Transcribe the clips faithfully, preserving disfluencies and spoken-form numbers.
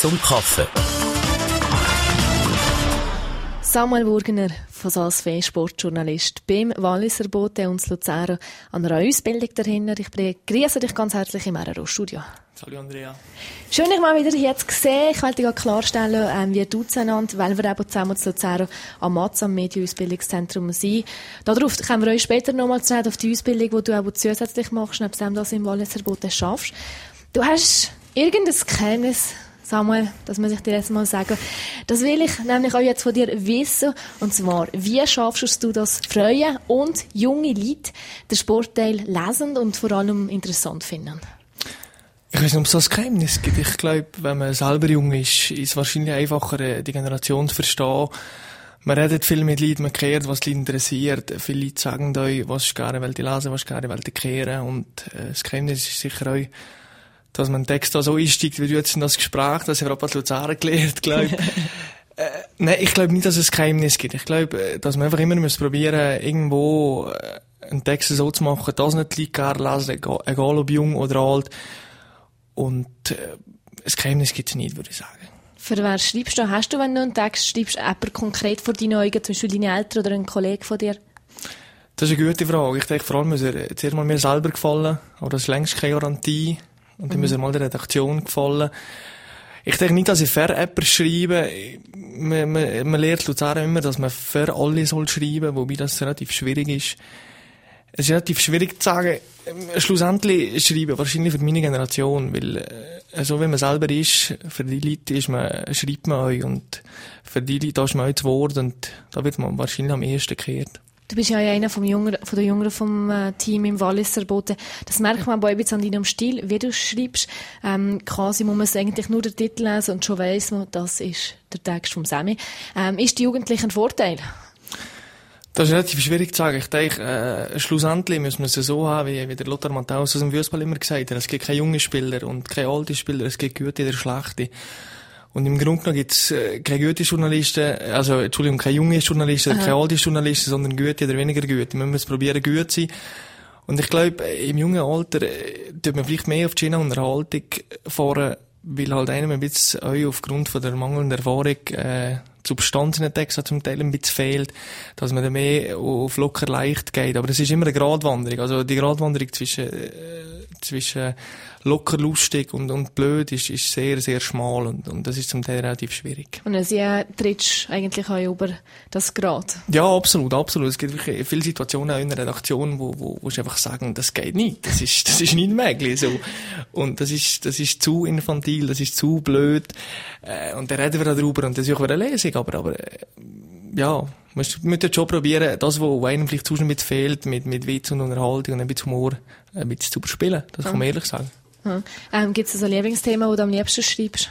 zum Kaffee. Samuel Burgener von S A S V, Sportjournalist beim Walliser Bote und Luzern an einer Ausbildung dahinter. Ich begrüße dich ganz herzlich im R R O-Studio. Hallo Andrea. Schön, dich mal wieder hier zu sehen. Ich wollte dir klarstellen, ähm, wir duzen einander, weil wir eben zusammen zu Luzern am M A Z, am Medienausbildungszentrum sind. Darauf kommen wir euch später nochmal zu reden, auf die Ausbildung, die du auch zusätzlich machst, nebst dem, dass du im Walliser Bote schaffst. Du hast irgendein Geheimnis, Samuel, das muss ich dir jetzt mal sagen. Das will ich nämlich auch jetzt von dir wissen. Und zwar, wie schaffst du das, Freuen und junge Leute den Sportteil lesen und vor allem interessant finden? Ich weiß nicht, ob es so ein Geheimnis gibt. Ich glaube, wenn man selber jung ist, ist es wahrscheinlich einfacher, die Generation zu verstehen. Man redet viel mit Leuten, man kehrt, was die Leute interessiert. Viele Leute sagen euch, was ich gerne lesen, was ich gerne kehren. Und äh, das Geheimnis ist sicher auch, dass man einen Text da so einsteigt, wie du jetzt in das Gespräch, das haben wir auch bei Luzern gelernt, glaube ich. äh, Nein, ich glaube nicht, dass es ein Geheimnis gibt. Ich glaube, dass man einfach immer muss probieren, irgendwo äh, einen Text so zu machen, dass nicht die Leute gerne lesen, egal, egal ob jung oder alt. Und äh, ein Geheimnis gibt es nicht, würde ich sagen. Für wer schreibst du? Hast du, wenn du einen Text schreibst, jemanden konkret vor deinen Augen, zum Beispiel deine Eltern oder einen Kollegen von dir? Das ist eine gute Frage. Ich denke, vor allem muss er zuerst mal mir selber gefallen, aber das ist längst keine Garantie. Und dann mhm. muss er mal der Redaktion gefallen. Ich denke nicht, dass ich für jemanden schreibe. Man, man, man lernt Luzern immer, dass man für alle soll schreiben, wobei das relativ schwierig ist. Es ist relativ schwierig zu sagen, schlussendlich schreiben, wahrscheinlich für meine Generation, weil, äh, so wie man selber ist, für die Leute ist man, schreibt man euch und für die Leute ist man euch zu Wort und da wird man wahrscheinlich am ehesten gekehrt. Du bist ja einer vom Jünger, von der Jüngeren vom äh, Team im Walliser Bote. Das merkt man aber ein bisschen an deinem Stil, wie du schreibst. Ähm, quasi muss man eigentlich nur den Titel lesen und schon weiss man, das ist der Text vom Semi. Ähm, ist die Jugendlichen ein Vorteil? Das ist relativ schwierig zu sagen. Ich denke, äh, schlussendlich müssen wir es so haben, wie, wie der Lothar Matthäus aus dem Fußball immer gesagt hat. Es gibt keine jungen Spieler und keine alten Spieler, es gibt gute oder schlechte. Und im Grunde genommen gibt es äh, keine guten Journalisten, also, Entschuldigung, keine jungen Journalisten oder keine alten Journalisten, sondern gute oder weniger gute. Wir müssen probieren, gut zu sein. Und ich glaube, im jungen Alter äh, tut man vielleicht mehr auf die Unterhaltung fahren, weil halt einem ein bisschen auch aufgrund von der mangelnden Erfahrung äh, Substanz in den Text zum Teil ein bisschen fehlt, dass man dann mehr auf locker leicht geht. Aber es ist immer eine Gratwanderung. Also die Gratwanderung zwischen, äh, zwischen locker lustig und, und blöd ist, ist sehr, sehr schmal und, und das ist zum Teil relativ schwierig. Und sie äh, trittst eigentlich auch über das Grad? Ja, absolut, absolut. Es gibt wirklich viele Situationen auch in der Redaktion, wo, wo, wo ich einfach sagen, das geht nicht. Das ist, das ist nicht möglich, so. Und das ist, das ist zu infantil, das ist zu blöd. Äh, und dann reden wir darüber und das ist auch eine Lesung, aber, aber, äh, ja, man muss schon probieren, das, wo einem vielleicht zu ein bisschen fehlt, mit, mit Witz und Unterhaltung und ein bisschen Humor, ein bisschen zu überspielen. Das kann man ehrlich sagen. Hm. Ähm, gibt es ein Lieblingsthema, das du am liebsten schreibst?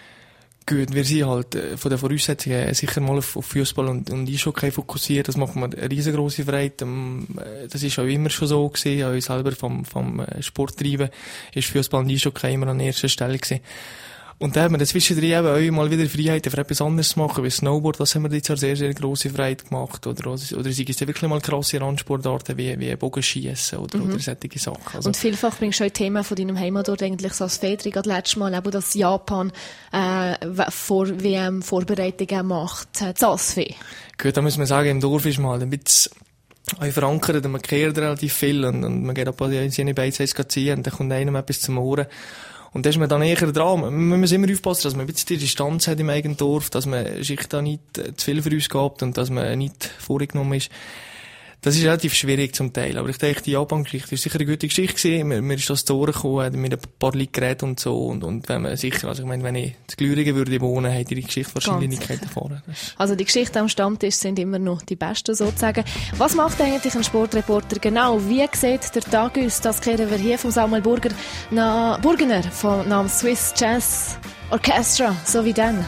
Gut, wir sind halt äh, von den Voraussetzungen sicher mal auf, auf Fußball und, und Eishockey fokussiert. Das macht mir eine riesengroße Freude. Ähm, das ist auch immer schon so gewesen. Auch selber vom, vom Sporttreiben ist Fußball und Eishockey immer an erster Stelle gewesen. Und da haben wir zwischendrin eben auch mal wieder Freiheit, für etwas anderes zu machen, wie Snowboard, das haben wir jetzt eine sehr, sehr grosse Freiheit gemacht. Oder, oder sei es wirklich mal krasse Randsportarten wie, wie Bogenschiessen oder, mhm. oder solche Sachen. Also, und vielfach bringst du auch Themen von deinem Heimatort eigentlich so als Fedri, gerade letztes Mal, eben, dass Japan, äh, vor W M-Vorbereitungen macht, äh, das A S V. Gut, da muss man sagen, im Dorf ist man halt ein bisschen auch verankert und man kehrt relativ viel und, und man geht ab in seine Beize ziehen und dann kommt einem etwas zum Ohren. Und da ist man dann eher dran. Man muss immer aufpassen, dass man ein bisschen die Distanz hat im eigenen Dorf, dass man sich da nicht zu viel für uns gehabt und dass man nicht vorgenommen ist. Das ist relativ schwierig zum Teil. Aber ich denke, die Japan-Geschichte ist sicher eine gute Geschichte gewesen. Mir, mir ist das zu Ohren gekommen, mit ein paar Leuten geredet und so. Und, und wenn man sicher, also ich meine, wenn ich in Glüringen würde wohnen, hätte ich die Geschichte wahrscheinlich nicht erfahren. Also die Geschichten am Stammtisch sind immer noch die besten sozusagen. Was macht eigentlich ein Sportreporter genau? Wie sieht der Tag aus? Das kehren wir hier von Samuel Burger nach Burgener vom Namen Swiss Jazz Orchestra, so wie dann.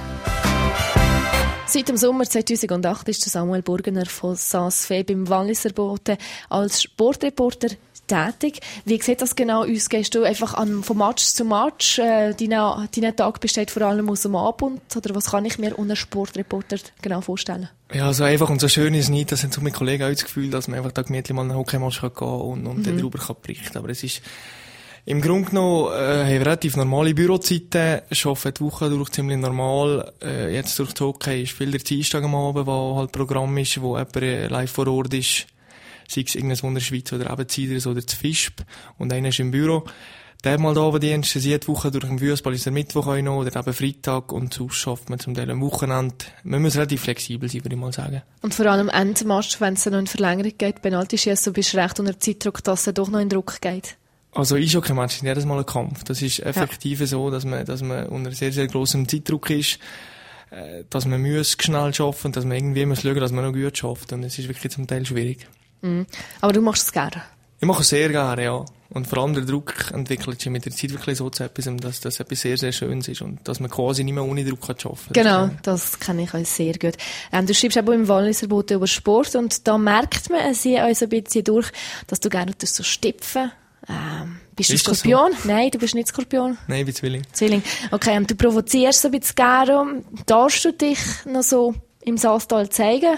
Seit dem Sommer zweitausendacht ist Samuel Burgener von S A S V beim Walliser Bote als Sportreporter tätig. Wie sieht das genau aus? Gehst du einfach an, von Match zu Match? Äh, dein, dein Tag besteht vor allem aus dem Abend? Oder was kann ich mir unter Sportreporter genau vorstellen? Ja, so einfach und so schön ist es nicht. Das haben so meine Kollegen auch das Gefühl, dass man einfach da gemütlich mal einen Hockeymatch gehen kann und, und mhm. darüber kann berichten. Aber es ist, Im Grunde genommen äh, haben wir relativ normale Bürozeiten, arbeiten die Woche durch ziemlich normal. Äh, jetzt durch das Hockey ist viel der Dienstag am Abend, wo halt Programm ist, wo jemand äh, live vor Ort ist, sei es irgendwas in der Schweiz oder eben Ziders oder zu Fischb, und einer ist im Büro. Der mal da Abenddienst, jede Woche durch den Fußball ist der Mittwoch auch noch, oder eben Freitag, und sonst schafft man zum Teil am Wochenende. Man muss relativ flexibel sein, würde ich mal sagen. Und vor allem am Endmatch, wenn es noch in Verlängerung geht, Penaltyschiessen, bist du recht unter Zeitdruck, dass es doch noch in Druck geht. Also Eishockey-Match ist jedes Mal ein Kampf. Das ist effektiv ja. so, dass man, dass man unter sehr, sehr grossem Zeitdruck ist, äh, dass man muss schnell schaffen und dass man irgendwie muss schauen, dass man noch gut schafft. Und es ist wirklich zum Teil schwierig. Mhm. Aber du machst es gerne? Ich mache es sehr gerne, ja. Und vor allem der Druck entwickelt sich mit der Zeit wirklich so zu etwas, dass das etwas sehr, sehr Schönes ist und dass man quasi nicht mehr ohne Druck arbeiten kann. Genau, das kenne ich auch sehr gut. Ähm, du schreibst auch im Walliser Bote über Sport und da merkt man, sie auch so ein bisschen durch, dass du gerne so stipfen. Ähm, bist du ist Skorpion? So? Nein, du bist nicht Skorpion. Nein, ich bin Zwilling. Zwilling. Okay, und du provozierst so ein bisschen gerne. Darfst du dich noch so im Saastal zeigen?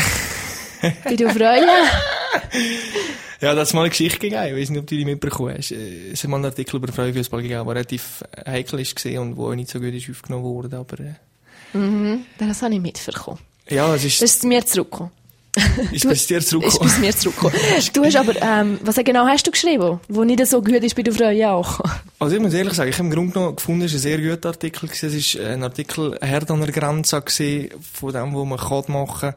Bei du Freude? Ja, das hat mal eine Geschichte gegeben. Ich weiß nicht, ob du die mitbekommen hast. Es hat mal einen Artikel über Frauenfußball gegeben, der relativ heikel ist und wo auch nicht so gut ist aufgenommen wurde. Aber, äh. mhm, das habe ich mitbekommen. Ja, es ist... Das ist zu mir zurückgekommen. Ist bis dir zurückgekommen. Ist bis mir zurückgekommen. Du hast aber, ähm, was genau hast du geschrieben, wo nicht so gut ist bei der Frau auch? Also ich muss ehrlich sagen, ich habe im Grunde genommen gefunden, es war ein sehr guter Artikel. Es war ein Artikel hart an der Grenze von dem, was man machen kann.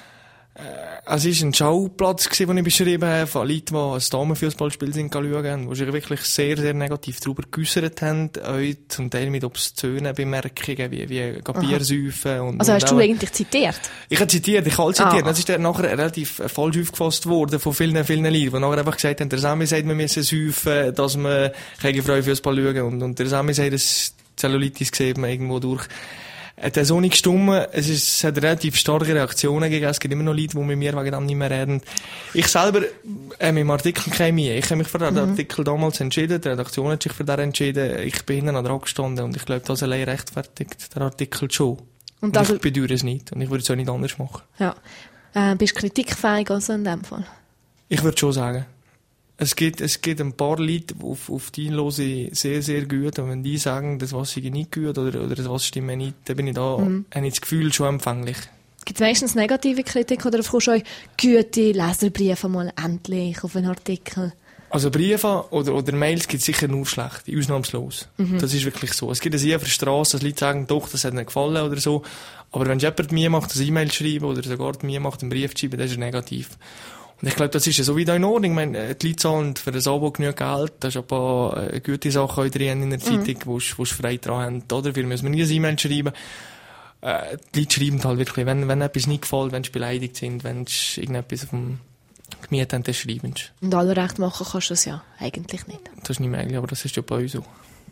Es war ein Schauplatz, den ich beschrieben habe, von Leuten, die ein Damenfußballspiel schauen, wo sich wirklich sehr, sehr negativ darüber geäussert haben, auch zum Teil mit obszönen Bemerkungen, wie, wie Bier säufen. Und, also und hast du eigentlich zitiert? Ich habe zitiert, ich habe zitiert. Ah. Das ist dann nachher relativ falsch aufgefasst worden von vielen, vielen Leuten, die nachher einfach gesagt haben, der Sami sagt, wir müssen säufen, dass wir keine Frauenfußball schauen. Und, und der Sami sagt, das Zellulitis sieht man irgendwo durch. Es hat so nicht gestummen. Es, ist, es hat relativ starke Reaktionen gegeben. Es gibt immer noch Leute, die mit mir wegen dem nicht mehr reden. Ich selber, äh, mit dem Artikel käme ich. Ich habe mich für den mhm. Artikel damals entschieden. Die Redaktion hat sich für den entschieden. Ich bin hinten dran gestanden. Und ich glaube, das allein rechtfertigt der Artikel schon. Und, und ich bedauere es nicht. Und ich würde es auch nicht anders machen. Ja. Äh, bist du kritikfähig also in dem Fall? Ich würde schon sagen. Es gibt, es gibt ein paar Leute, die auf, auf die höre ich sehr, sehr gut. Und wenn die sagen, das was ich nicht gut oder, oder das was stimmt nicht, dann bin ich da, mhm. habe ich das Gefühl, schon empfänglich. Gibt es meistens negative Kritik oder bekommst du auch gute Leserbriefe mal endlich auf einen Artikel? Also Briefe oder, oder Mails gibt es sicher nur schlechte, ausnahmslos. Mhm. Das ist wirklich so. Es gibt es hier auf der Straße, dass Leute sagen, doch, das hat ihnen gefallen oder so. Aber wenn jemand mir macht, ein E-Mail schreiben oder sogar mir macht, einen Brief schreiben, das ist negativ. Und ich glaube, das ist ja so wieder in Ordnung. Ich meine, die Leute zahlen für das Abo genug Geld. Da ist ein paar gute Sachen drin in der Zeitung, mhm. wo sie frei dran haben. Oder? Wir müssen nie ein E-Mail schreiben. Äh, die Leute schreiben halt wirklich, wenn, wenn etwas nicht gefällt, wenn sie beleidigt sind, wenn sie irgendetwas auf dem Gemüt haben, dann schreiben sie. Und alle recht machen kannst du es ja eigentlich nicht. Das ist nicht möglich, aber das ist ja bei uns so.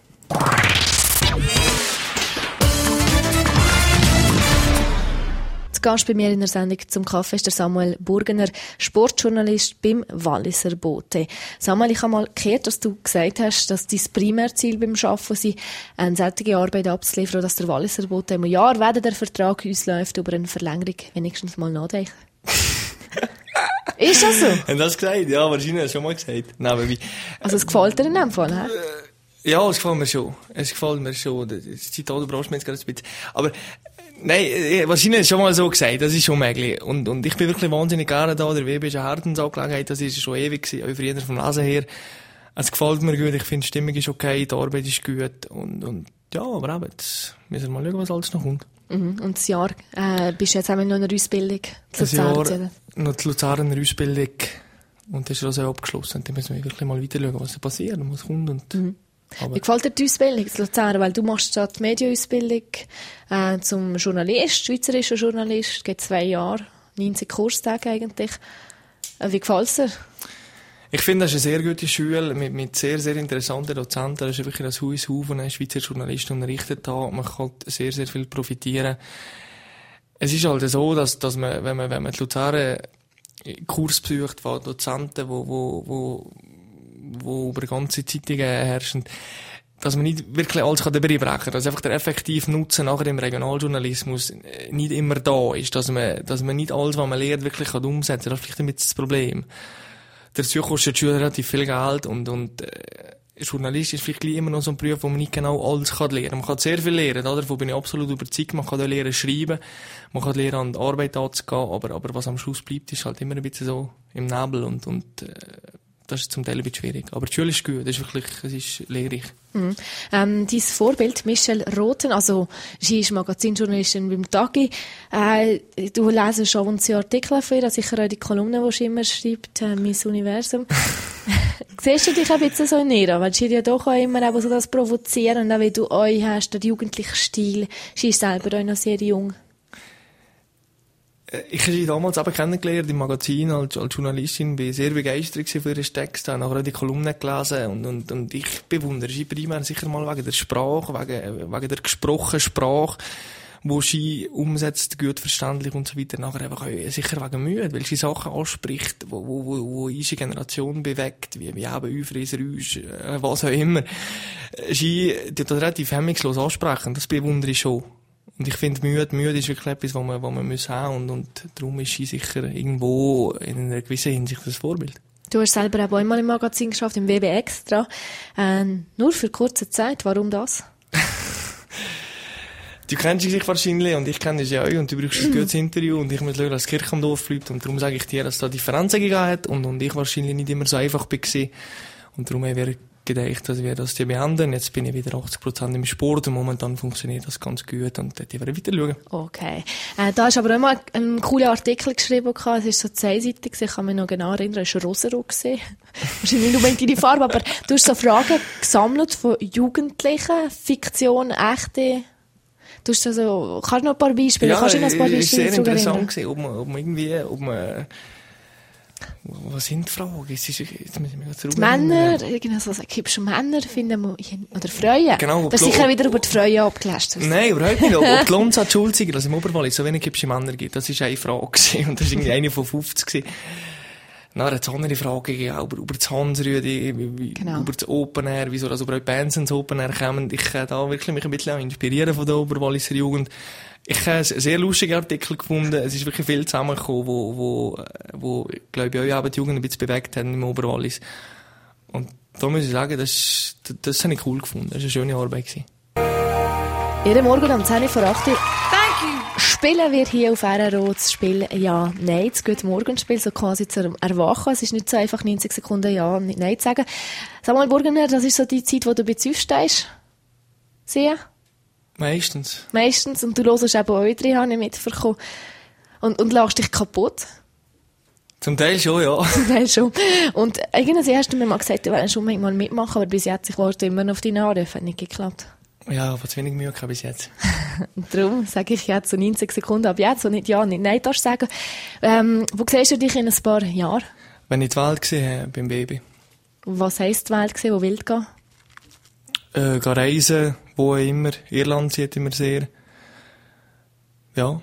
Gast bei mir in der Sendung zum Kaffee ist der Samuel Burgener, Sportjournalist beim Walliser Bote. Samuel, ich habe mal gehört, dass du gesagt hast, dass dein Primärziel beim Arbeiten sei, eine solche Arbeit abzuliefern, dass der Walliser Bote im Jahr, wenn der Vertrag ausläuft, über eine Verlängerung wenigstens mal nachdenken. Ist das so? Haben das gesagt? Ja, wahrscheinlich hast du schon mal gesagt. Nein, wie, also es gefällt dir in dem Fall, hä? Ja, es gefällt mir schon. Es gefällt mir schon. Das Zitat überrascht mich jetzt gerade ein bisschen. Aber nein, wahrscheinlich schon mal so gesagt, das ist schon möglich. Und, und ich bin wirklich wahnsinnig gerne da, der W B ist eine Herzensangelegenheit, das ist schon ewig gewesen, auch früher vom Lesen her. Es gefällt mir gut, ich finde, die Stimmung ist okay, die Arbeit ist gut, und, und, ja, aber eben, jetzt müssen wir mal schauen, was alles noch kommt. Mhm. Und das Jahr, äh, bist du jetzt einmal noch in einer Ausbildung zu Luzern? Das Jahr noch zu Luzern in einer Ausbildung, und das ist also abgeschlossen, und dann müssen wir wirklich mal weiter schauen, was da passiert und was kommt, und, mhm. Wie gefällt dir die Ausbildung in Luzern? Weil du machst da die Medienausbildung äh, zum Journalist, schweizerischer Journalist, geht zwei Jahre, neunzig Kurstage eigentlich. Äh, wie gefällt es dir? Ich finde, das ist eine sehr gute Schule mit, mit sehr, sehr interessanten Dozenten. Das ist wirklich ein Haus auf, und ein Schweizer Journalist unterrichtet hat. Man kann sehr, sehr viel profitieren. Es ist halt so, dass, dass man, wenn man, wenn man die Luzern Kurs besucht von Dozenten, wo, wo, wo wo über ganze Zeitungen herrschen, dass man nicht wirklich alles dabei brechen kann, dass einfach der effektive Nutzen nachher im Regionaljournalismus nicht immer da ist, dass man, dass man nicht alles, was man lernt, wirklich kann umsetzen kann. Das ist vielleicht ein bisschen das Problem. Dazu kostet die Schule relativ viel Geld, und, und, äh, Journalist ist vielleicht immer noch so ein Beruf, wo man nicht genau alles kann lernen kann. Man kann sehr viel lernen, oder? Davon bin ich absolut überzeugt. Man kann auch lernen schreiben, man kann lernen an die Arbeit anzugehen, aber, aber was am Schluss bleibt, ist halt immer ein bisschen so im Nebel und, und, äh, das ist zum Teil ein bisschen schwierig. Aber die Schule ist gut, das ist wirklich, es ist lehrreich. Mhm. Ähm, dein Vorbild, Michelle Roten, also, sie ist Magazinjournalistin beim Tagi. Äh, du lesest schon und sie Artikel für ihr, sicher auch die Kolumnen, die sie immer schreibt, äh, Miss Universum. Siehst du dich ein bisschen so in ihr? Weil sie ja doch auch immer eben so das Provozieren und auch wie du euch hast, der jugendliche Stil. Sie ist selber auch noch sehr jung. Ich habe sie damals eben kennengelernt im Magazin als, als Journalistin, bin sehr begeistert für ihren Text, habe nachher auch die Kolumnen gelesen und, und, und ich bewundere sie primär sicher mal wegen der Sprache, wegen, wegen der gesprochenen Sprache, wo sie umsetzt, gut verständlich und so weiter, nachher einfach auch sicher wegen Mühe, weil sie Sachen anspricht, wo, wo, wo, wo unsere Generation bewegt, wie, wie eben Euphrase, Rausch, was auch immer. Sie tut das relativ hemmungslos ansprechen, das bewundere ich schon. Und ich finde, Mühe, Mühe ist wirklich etwas, was man, was man muss haben und, und darum ist sie sicher irgendwo in einer gewissen Hinsicht das Vorbild. Du hast selber auch einmal im Magazin geschafft, im W B Extra. Äh, nur für kurze Zeit. Warum das? Du kennst dich wahrscheinlich und ich kenne dich ja auch und du brauchst ein gutes Interview und ich muss schauen, dass die Kirche am Dorf bleibt und darum sage ich dir, dass es da Differenzen gegeben hat und, und ich wahrscheinlich nicht immer so einfach war. Und darum haben wir gedacht, dass wir das hier beenden. Jetzt bin ich wieder achtzig Prozent im Sport und momentan funktioniert das ganz gut und dort werden wir weiter schauen. Okay. Äh, da hast du aber auch mal einen coolen Artikel geschrieben. Es war so zweiseitig, ich kann mich noch genau erinnern, es war rosa-rot. Wahrscheinlich nur deine Farbe, aber du hast so Fragen gesammelt von Jugendlichen, Fiktion, echte. Du hast also, kannst du noch ein paar Beispiele? Ja, kannst du noch ein paar Beispiele es war sehr interessant gewesen, ob man, ob man irgendwie, ob man, was sind die Fragen? Jetzt ist, jetzt müssen wir ganz die Männer, genau so, gibst du Männer finden, oder Frauen? Genau. Das ist sicher wieder über die Frauen abgelästert. Nein, überhaupt nicht. Ob die Lonza die Schulzeiger, also im Oberwallis, so wenig gibst du Männer gibt, das war eine Frage gewesen. Und das war irgendwie eine von fünfzig gewesen. Dann hat es andere Fragen gegeben, über, über das Hansrüdi, genau. Über das Open Air, wieso also überhaupt Bands ins Open Air kommen. Ich kann da wirklich mich ein bisschen inspirieren von der Oberwalliser Jugend. Ich habe einen sehr lustigen Artikel gefunden. Es ist wirklich viel zusammengekommen, wo, wo, wo, glaube ich, auch die Jugend ein bisschen bewegt haben im Oberwallis. Und da muss ich sagen, das, das, das habe ich cool gefunden. Das war eine schöne Arbeit gewesen. Jeden Morgen um zehn vor acht Uhr. Spielen wir hier auf R R O das Spiel Ja, Nein, das gute Morgenspiel, so quasi zu erwachen. Es ist nicht so einfach, neunzig Sekunden Ja und Nein zu sagen. Samuel Burgener, das ist so die Zeit, wo du bei uns stehst. Sehen? Meistens. Meistens. Und du hörst eben auch drin, habe ich mitbekommen. Und, und lachst dich kaputt. Zum Teil schon, ja. Zum Teil schon. Und irgendwie hast du mir mal gesagt, du willst schon mal mitmachen, aber bis jetzt, ich warte immer noch auf deine Anrufe, hat nicht geklappt. Ja, aber zu wenig Mühe gehabt bis jetzt. Darum sage ich jetzt so neunzig Sekunden ab jetzt und nicht Ja, nicht Nein darfst du sagen. Ähm, wo siehst du dich in ein paar Jahren? Wenn ich die Welt gesehen habe, beim Baby. Was heisst die Welt gesehen, wo willst du gehen? Äh, gehen reisen, wo immer. Irland sieht immer sehr. Ja.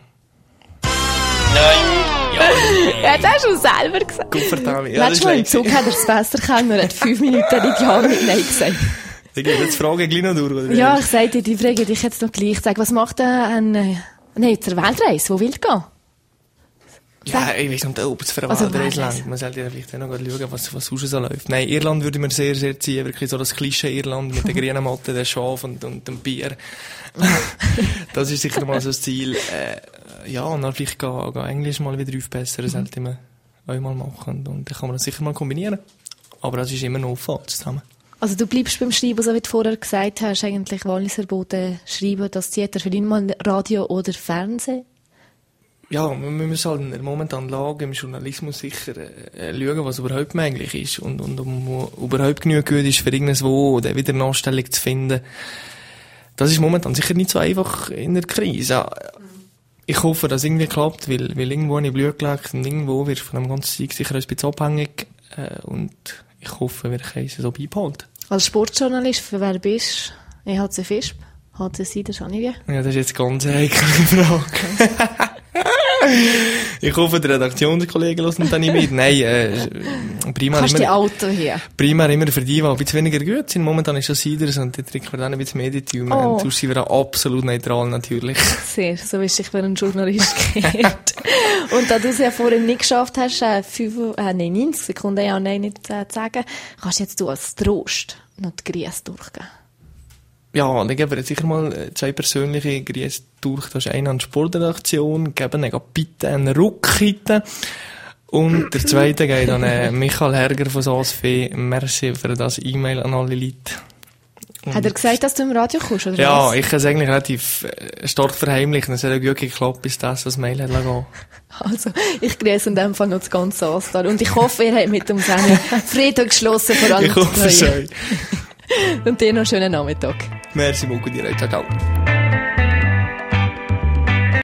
Nein! Ja, ja, das hast du selber gesagt. Gut, verdammt. Ja, letztes Mal im Zug hat er es besser kennen, er hat fünf Minuten nicht Ja, nicht Nein gesagt. Ich gebe jetzt die Frage gleich noch durch, oder? Ja, ich sage dir, die Frage dich jetzt noch gleich. Sag, was macht ein, äh, nein, zur Weltreise? Wo willst du gehen? Ja, ich weiss nicht, ob es für eine also Weltreise langt. Man sollte ja vielleicht auch noch schauen, was, was sonst so läuft. Nein, Irland würde mir sehr, sehr ziehen. Wirklich so das Klischee Irland mit der grünen Matte, der Schaf und, und dem Bier. Das ist sicher mal so das Ziel. Äh, ja, und dann vielleicht gehen, gehen Englisch mal wieder aufbessern, sollte man auch mal machen. Und dann kann man das sicher mal kombinieren. Aber das ist immer noch offen zusammen. Also du bleibst beim Schreiben, so wie du vorher gesagt hast, eigentlich Walliser Boden schreiben, das zieht er für ihn mal Radio oder Fernsehen? Ja, wir müssen halt in der momentanen Lage im Journalismus sicher äh, schauen, was überhaupt möglich ist und, und um überhaupt genug gut ist für irgendwo oder wieder eine Anstellung zu finden. Das ist momentan sicher nicht so einfach in der Krise. Ich hoffe, dass es irgendwie klappt, weil, weil irgendwo habe ich Blut gelegt und irgendwo wird von dem ganzen Zeug sicher ein bisschen abhängig äh, und ich hoffe, wir können es so beibehalten. Als Sportjournalist, für wer bist du? E H C Visp? H C Cider Schanivie? Ja, das ist jetzt ganz eine heikle Frage. Ich hoffe, die Redaktionskollegen hören dann nicht mit. Nein, äh, primär Kannst immer... die Auto hier? Primär immer für die, die ein bisschen weniger gut sind. Momentan ist das Ciders und da trinken wir dann ein bisschen Medium. Oh. Und sonst sind wir absolut neutral, natürlich. Sehr, so wie sich für einen Journalist gehört. Und da du es ja vorhin nicht geschafft hast, äh, fünf, äh, nein, neunzig Sekunden ja nein nicht äh, zu sagen, kannst du jetzt du als Trost noch die Grüße durchgeben? Ja, dann geben wir jetzt sicher mal zwei persönliche Grüße durch. Das ist einer an die Sportredaktion, geben ihnen bitte einen Ruckhitte. Und der zweite geht an äh, Michael Herger von Sasfee. Merci für das E-Mail an alle Leute. Und hat er gesagt, dass du im Radio kommst, oder ja, was? ich kann es eigentlich relativ äh, stark verheimlichen. Es hat ja gut geklappt, bis das das Mail hat gehen. Also, ich grüße in dem Fall noch das ganze Astal. Und ich hoffe, ihr habt mit dem Sendung Frieden geschlossen, vor allem Ich hoffe es euch. Und dir noch einen schönen Nachmittag. Merci beaucoup dir. Ciao, ciao.